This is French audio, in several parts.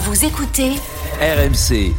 Vous écoutez RMC.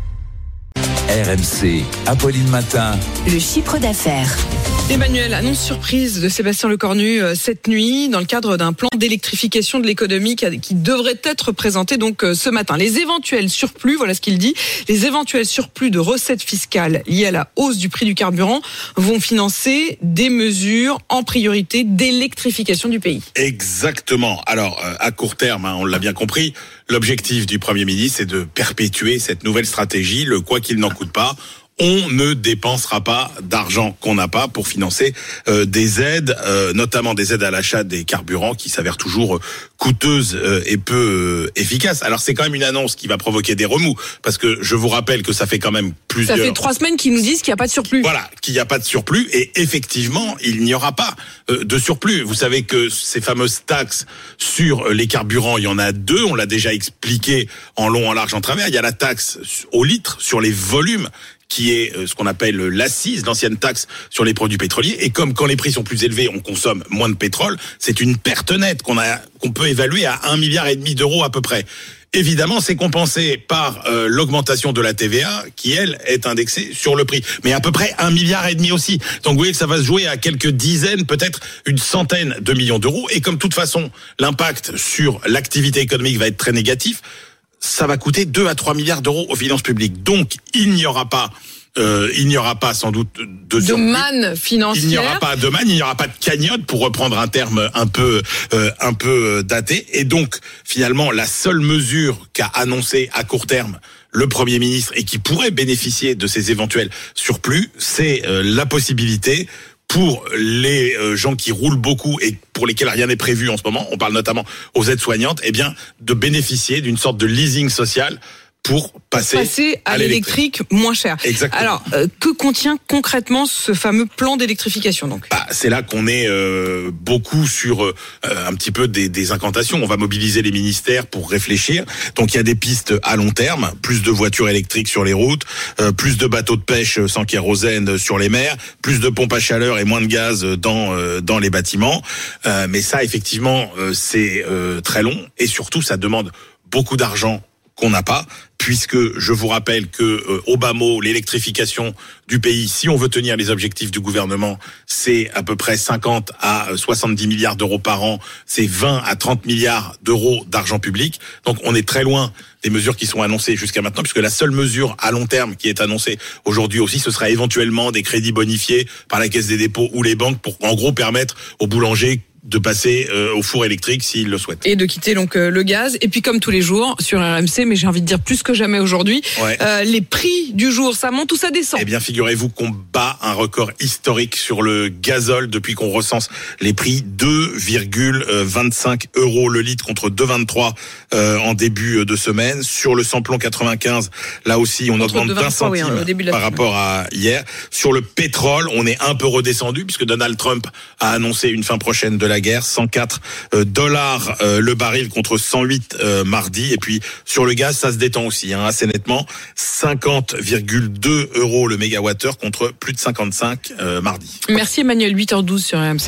RMC, Apolline Matin. Le chiffre d'affaires. Emmanuel, annonce surprise de Sébastien Lecornu cette nuit dans le cadre d'un plan d'électrification de l'économie qui devrait être présenté donc ce matin. Les éventuels surplus, voilà ce qu'il dit, les éventuels surplus de recettes fiscales liées à la hausse du prix du carburant vont financer des mesures en priorité d'électrification du pays. Exactement. Alors, à court terme, on l'a bien compris, l'objectif du Premier ministre, c'est de perpétuer cette nouvelle stratégie, le quoi qu'il n'en coûte pas. On ne dépensera pas d'argent qu'on n'a pas pour financer des aides, notamment des aides à l'achat des carburants qui s'avèrent toujours coûteuses et peu efficaces. Alors c'est quand même une annonce qui va provoquer des remous, parce que je vous rappelle que ça fait quand même plusieurs... Ça fait 3 semaines qu'ils nous disent qu'il n'y a pas de surplus. Voilà, qu'il n'y a pas de surplus, et effectivement, il n'y aura pas de surplus. Vous savez que ces fameuses taxes sur les carburants, il y en a 2, on l'a déjà expliqué en long, en large, en travers. Il y a la taxe au litre sur les volumes, qui est ce qu'on appelle l'accise, l'ancienne taxe sur les produits pétroliers. Et comme quand les prix sont plus élevés, on consomme moins de pétrole, c'est une perte nette qu'on peut évaluer à 1,5 milliard d'euros à peu près. Évidemment, c'est compensé par l'augmentation de la TVA qui, elle, est indexée sur le prix. Mais à peu près 1,5 milliard aussi. Donc vous voyez que ça va se jouer à quelques dizaines, peut-être une centaine de millions d'euros. Et comme de toute façon, l'impact sur l'activité économique va être très négatif, ça va coûter 2 à 3 milliards d'euros aux finances publiques. Donc, il n'y aura pas sans doute de manne financière. Il n'y aura pas de manne, il n'y aura pas de cagnotte, pour reprendre un terme un peu daté. Et donc, finalement, la seule mesure qu'a annoncée à court terme le Premier ministre et qui pourrait bénéficier de ces éventuels surplus, c'est la possibilité pour les gens qui roulent beaucoup et pour lesquels rien n'est prévu en ce moment, on parle notamment aux aides-soignantes, eh bien, de bénéficier d'une sorte de leasing social pour passer à l'électrique moins cher. Exactement. Alors, que contient concrètement ce fameux plan d'électrification donc ? C'est là qu'on est beaucoup sur un petit peu des incantations. On va mobiliser les ministères pour réfléchir. Donc il y a des pistes à long terme, plus de voitures électriques sur les routes, plus de bateaux de pêche sans kérosène sur les mers, plus de pompes à chaleur et moins de gaz dans les bâtiments. Mais ça, effectivement, c'est très long et surtout, ça demande beaucoup d'argent qu'on n'a pas, puisque je vous rappelle que au bas mot, l'électrification du pays, si on veut tenir les objectifs du gouvernement, c'est à peu près 50 à 70 milliards d'euros par an, c'est 20 à 30 milliards d'euros d'argent public. Donc on est très loin des mesures qui sont annoncées jusqu'à maintenant, puisque la seule mesure à long terme qui est annoncée aujourd'hui aussi, ce sera éventuellement des crédits bonifiés par la Caisse des dépôts ou les banques pour en gros permettre aux boulangers de passer au four électrique s'ils le souhaitent. Et de quitter donc le gaz. Et puis comme tous les jours sur RMC, mais j'ai envie de dire plus que jamais aujourd'hui, les prix du jour, ça monte ou ça descend ? Eh bien, figurez-vous qu'on bat un record historique sur le gazole depuis qu'on recense les prix. 2,25 € le litre contre 2,23 en début de semaine. Sur le samplon 95, là aussi, on augmente d'1 centime par rapport à hier. Sur le pétrole, on est un peu redescendu puisque Donald Trump a annoncé une fin prochaine de la guerre, 104 dollars le baril contre 108 mardi. Et puis sur le gaz, ça se détend aussi assez nettement, 50,2 € le mégawattheure contre plus de 55 mardi. Merci Emmanuel, 8h12 sur RMC.